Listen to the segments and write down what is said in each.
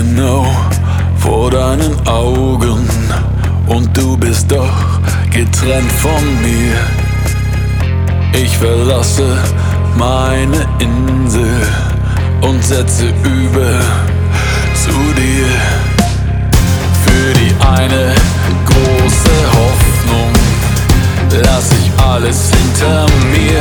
genau vor deinen Augen und du bist doch getrennt von mir. Ich verlasse meine Insel und setze über zu dir. Für die eine große Hoffnung lass ich alles hinter mir.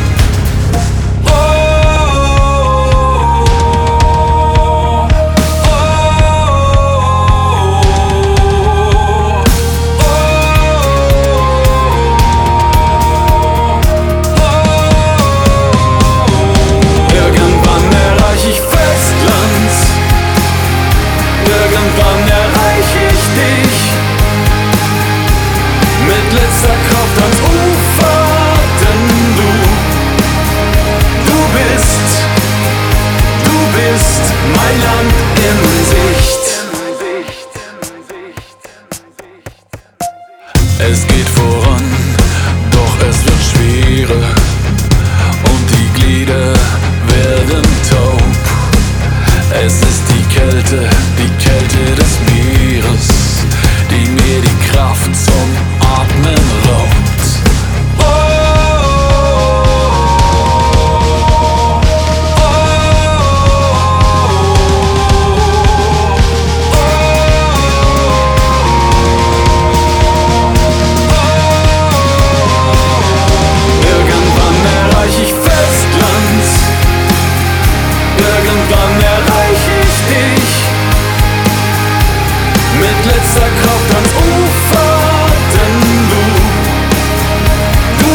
Irgendwann erreiche ich dich mit letzter Kraft ans Ufer, denn du bist mein Land in Sicht. Es geht voran, doch es wird schwerer und die Glieder werden taub. Es ist die Kälte des Meeres, die mir die Kraft zum Atmen raubt. Irgendwann erreiche ich Festland, irgendwann erreiche ich dich mit letzter Kraft ans Ufer, denn du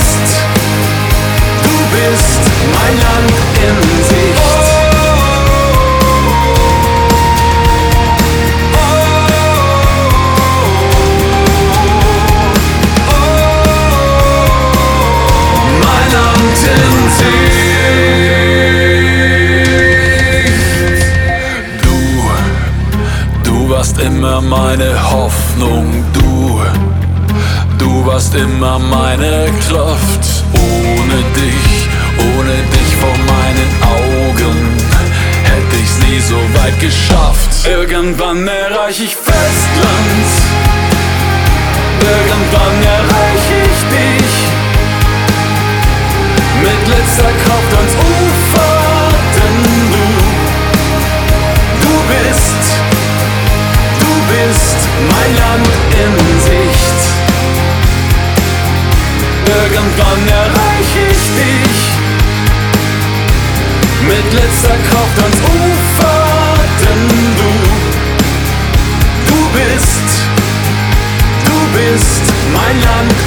bist mein Land in Sicht. Mein Land in Sicht. Du warst immer meine Hoffnung, du warst immer meine Kraft. Ohne dich vor meinen Augen hätte ich's nie so weit geschafft. Irgendwann erreiche ich Festland, irgendwann erreiche ich dich mit letzter Kraft ans Ufer, denn du bist mein Land in Sicht. Irgendwann erreiche ich dich mit letzter Kraft ans Ufer, denn du bist mein Land